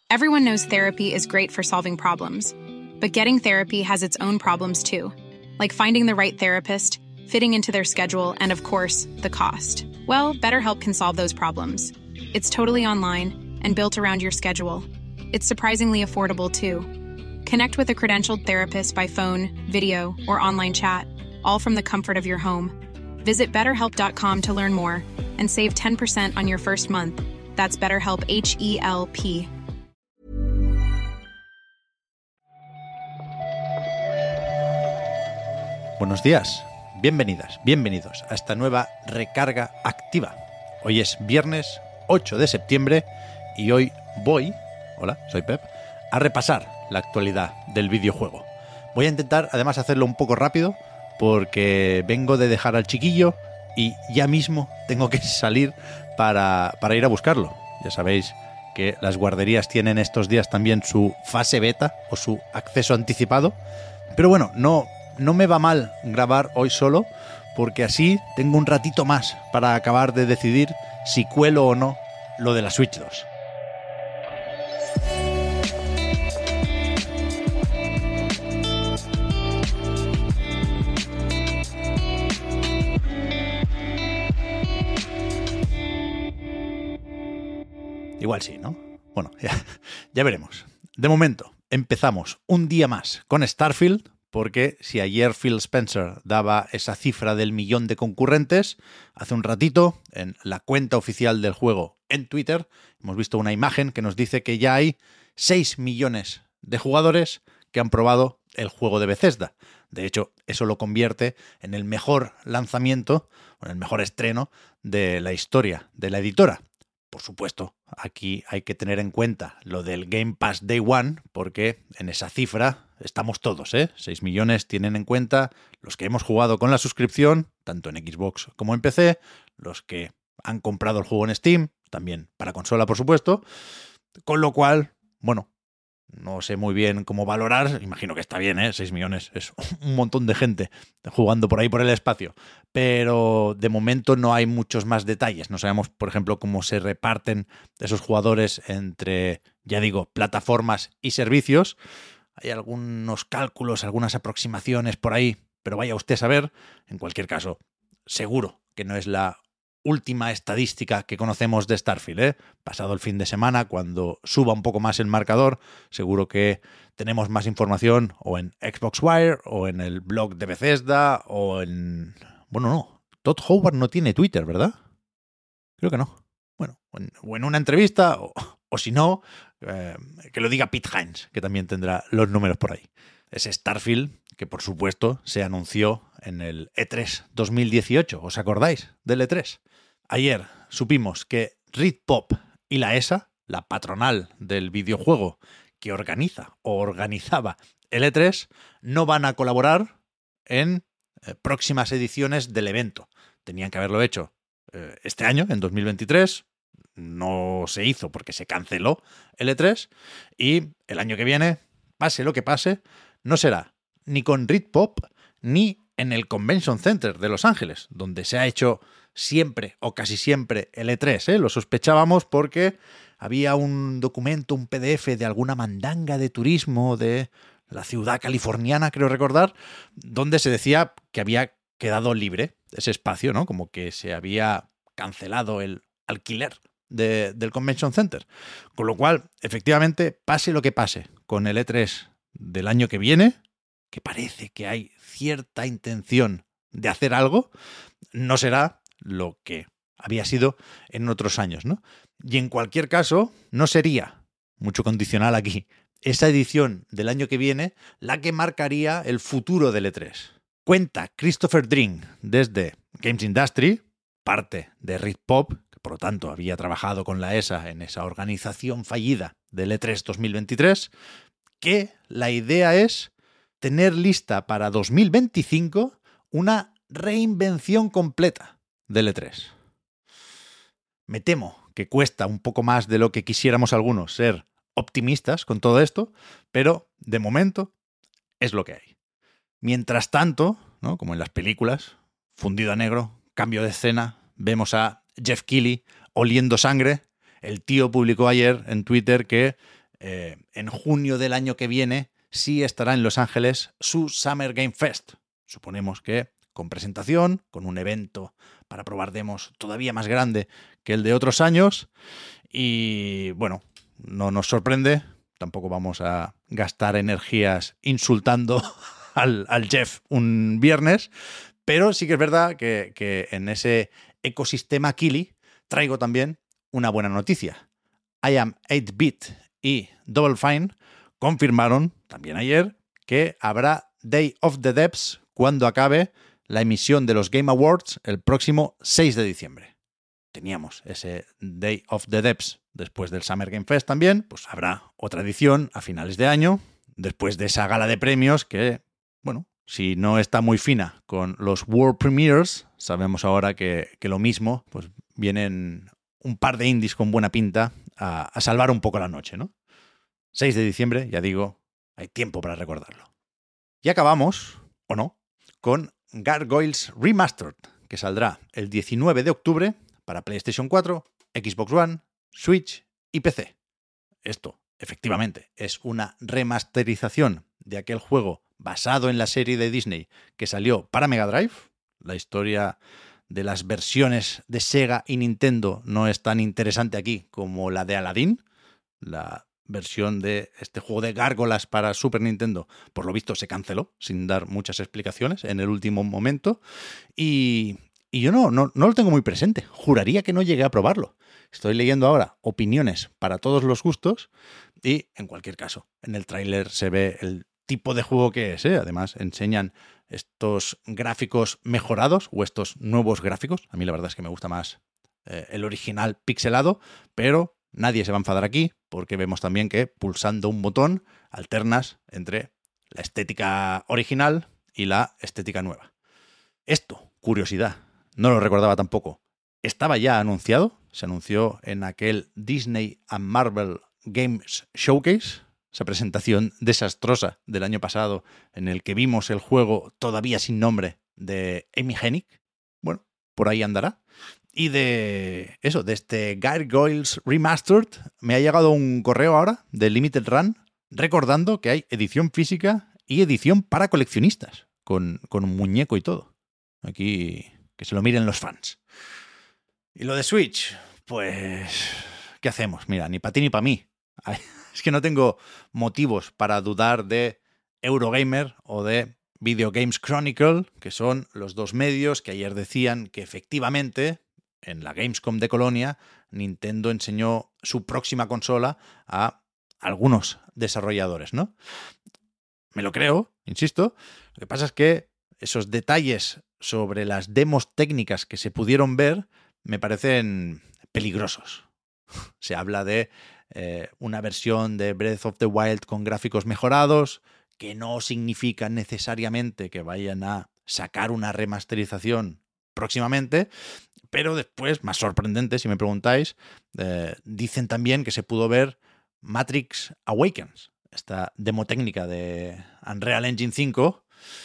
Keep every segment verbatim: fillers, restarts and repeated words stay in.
Everyone knows therapy is great for solving problems, but getting therapy has its own problems too, like finding the right therapist, fitting into their schedule, and of course, the cost. Well, BetterHelp can solve those problems. It's totally online and built around your schedule. It's surprisingly affordable too. Connect with a credentialed therapist by phone, video, or online chat, all from the comfort of your home. Visit better help dot com to learn more and save ten percent on your first month. That's BetterHelp, H E L P. Buenos días, bienvenidas, bienvenidos a esta nueva recarga activa. Hoy es viernes ocho de septiembre y hoy voy, hola, soy Pep, a repasar la actualidad del videojuego. Voy a intentar además hacerlo un poco rápido porque vengo de dejar al chiquillo y ya mismo tengo que salir para, para ir a buscarlo. Ya sabéis que las guarderías tienen estos días también su fase beta o su acceso anticipado. Pero bueno, no... No me va mal grabar hoy solo, porque así tengo un ratito más para acabar de decidir si cuelo o no lo de la Switch dos. Igual sí, ¿no? Bueno, ya, ya veremos. De momento, empezamos un día más con Starfield, porque si ayer Phil Spencer daba esa cifra del millón de concurrentes, hace un ratito, en la cuenta oficial del juego en Twitter, hemos visto una imagen que nos dice que ya hay seis millones de jugadores que han probado el juego de Bethesda. De hecho, eso lo convierte en el mejor lanzamiento, en el mejor estreno de la historia de la editora. Por supuesto, aquí hay que tener en cuenta lo del Game Pass Day One, porque en esa cifra estamos todos, ¿eh? seis millones tienen en cuenta los que hemos jugado con la suscripción, tanto en Xbox como en P C, los que han comprado el juego en Steam, también para consola, por supuesto, con lo cual, bueno, no sé muy bien cómo valorar, imagino que está bien, ¿eh? seis millones es un montón de gente jugando por ahí por el espacio, pero de momento no hay muchos más detalles, no sabemos, por ejemplo, cómo se reparten esos jugadores entre, ya digo, plataformas y servicios. Hay algunos cálculos, algunas aproximaciones por ahí, pero vaya usted a saber. En cualquier caso, seguro que no es la última estadística que conocemos de Starfield, ¿eh? Pasado el fin de semana, cuando suba un poco más el marcador, seguro que tenemos más información o en Xbox Wire o en el blog de Bethesda o en... Bueno, no. Todd Howard no tiene Twitter, ¿verdad? Creo que no. Bueno, o en, o en una entrevista o, o si no, eh, que lo diga Pete Hines, que también tendrá los números por ahí. Ese Starfield que, por supuesto, se anunció en el E tres dos mil dieciocho. ¿Os acordáis del E tres? Ayer supimos que ReedPop y la E S A, la patronal del videojuego que organiza o organizaba el E tres, no van a colaborar en eh, próximas ediciones del evento. Tenían que haberlo hecho eh, este año, en dos mil veintitrés. No se hizo porque se canceló el E tres. Y el año que viene, pase lo que pase, no será ni con ReedPop ni en el Convention Center de Los Ángeles, donde se ha hecho siempre o casi siempre el E tres, ¿eh? Lo sospechábamos porque había un documento, un P D F de alguna mandanga de turismo de la ciudad californiana, creo recordar, donde se decía que había quedado libre ese espacio, ¿no? Como que se había cancelado el alquiler de, del Convention Center. Con lo cual, efectivamente, pase lo que pase con el E tres del año que viene, que parece que hay cierta intención de hacer algo, no será lo que había sido en otros años, ¿no? Y en cualquier caso, no sería, mucho condicional aquí, esa edición del año que viene la que marcaría el futuro del E tres. Cuenta Christopher Dring desde Games Industry, parte de ReedPop, que por lo tanto había trabajado con la E S A en esa organización fallida del E tres dos mil veintitrés, que la idea es tener lista para dos mil veinticinco una reinvención completa del E tres. Me temo que cuesta un poco más de lo que quisiéramos algunos ser optimistas con todo esto, pero de momento es lo que hay. Mientras tanto, ¿no? Como en las películas, fundido a negro, cambio de escena, vemos a Jeff Keighley oliendo sangre. El tío publicó ayer en Twitter que eh, en junio del año que viene sí estará en Los Ángeles su Summer Game Fest. Suponemos que con presentación, con un evento para probar demos todavía más grande que el de otros años. Y bueno, no nos sorprende, tampoco vamos a gastar energías insultando al, al Jeff un viernes, pero sí que es verdad que, que en ese ecosistema Kili traigo también una buena noticia. I Am ocho bit y Double Fine confirmaron también ayer que habrá Day of the Devs cuando acabe la emisión de los Game Awards el próximo seis de diciembre. Teníamos ese Day of the Devs después del Summer Game Fest también, pues habrá otra edición a finales de año, después de esa gala de premios que, bueno, si no está muy fina con los World Premiers, sabemos ahora que, que lo mismo, pues vienen un par de indies con buena pinta a, a salvar un poco la noche, ¿no? seis de diciembre, ya digo, hay tiempo para recordarlo. Y acabamos, o no, con Gargoyles Remastered, que saldrá el diecinueve de octubre para PlayStation cuatro, Xbox One, Switch y P C. Esto, efectivamente, es una remasterización de aquel juego basado en la serie de Disney que salió para Mega Drive. La historia de las versiones de Sega y Nintendo no es tan interesante aquí como la de Aladdin. La versión de este juego de gárgolas para Super Nintendo, por lo visto, se canceló sin dar muchas explicaciones en el último momento. Y... Y yo no, no, no lo tengo muy presente. Juraría que no llegué a probarlo. Estoy leyendo ahora opiniones para todos los gustos y, en cualquier caso, en el tráiler se ve el tipo de juego que es, ¿eh? Además, enseñan estos gráficos mejorados o estos nuevos gráficos. A mí la verdad es que me gusta más eh, el original pixelado, pero nadie se va a enfadar aquí porque vemos también que pulsando un botón alternas entre la estética original y la estética nueva. Esto, curiosidad. No lo recordaba tampoco. Estaba ya anunciado, se anunció en aquel Disney and Marvel Games Showcase, esa presentación desastrosa del año pasado en el que vimos el juego todavía sin nombre de Amy Hennig. Bueno, por ahí andará. Y de eso, de este Gargoyles Remastered, me ha llegado un correo ahora de Limited Run recordando que hay edición física y edición para coleccionistas, con, con un muñeco y todo. Aquí... que se lo miren los fans. Y lo de Switch, pues... ¿qué hacemos? Mira, ni para ti ni para mí. Es que no tengo motivos para dudar de Eurogamer o de Video Games Chronicle, que son los dos medios que ayer decían que efectivamente, en la Gamescom de Colonia, Nintendo enseñó su próxima consola a algunos desarrolladores, ¿no? Me lo creo, insisto. Lo que pasa es que esos detalles sobre las demos técnicas que se pudieron ver me parecen peligrosos. Se habla de eh, una versión de Breath of the Wild con gráficos mejorados, que no significa necesariamente que vayan a sacar una remasterización próximamente, pero después, más sorprendente si me preguntáis, eh, dicen también que se pudo ver Matrix Awakens, esta demo técnica de Unreal Engine cinco,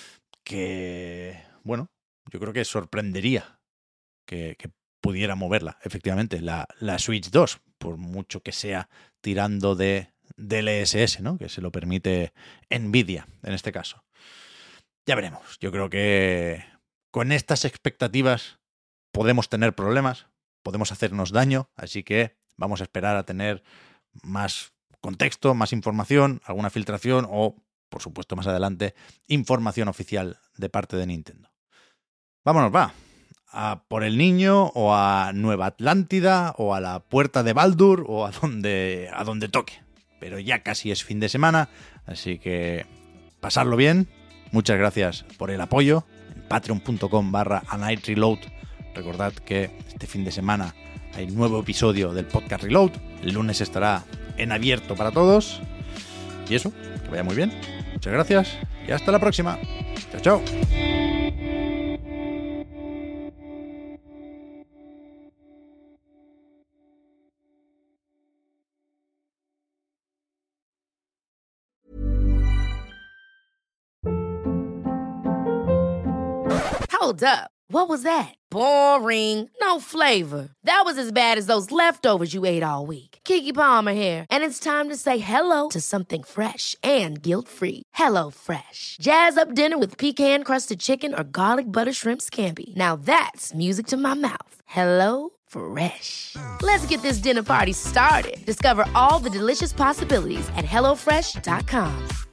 que, bueno, yo creo que sorprendería que, que pudiera moverla, efectivamente, la, la Switch dos, por mucho que sea tirando de D L S S, ¿no? Que se lo permite Nvidia, en este caso. Ya veremos. Yo creo que con estas expectativas podemos tener problemas, podemos hacernos daño, así que vamos a esperar a tener más contexto, más información, alguna filtración o, por supuesto, más adelante, información oficial de parte de Nintendo. Vámonos, va. A por el niño, o a Nueva Atlántida, o a la puerta de Baldur, o a donde, a donde toque. Pero ya casi es fin de semana, así que pasarlo bien. Muchas gracias por el apoyo. En patreon.com barra A Night Reload. Recordad que este fin de semana hay nuevo episodio del podcast Reload. El lunes estará en abierto para todos. Y eso, que vaya muy bien. Muchas gracias y hasta la próxima. Chao, chao. Hold up. What was that? Boring. No flavor. That was as bad as those leftovers you ate all week. Keke Palmer here, and it's time to say hello to something fresh and guilt-free. Hello Fresh. Jazz up dinner with pecan-crusted chicken or garlic butter shrimp scampi. Now that's music to my mouth. Hello Fresh. Let's get this dinner party started. Discover all the delicious possibilities at hello fresh dot com.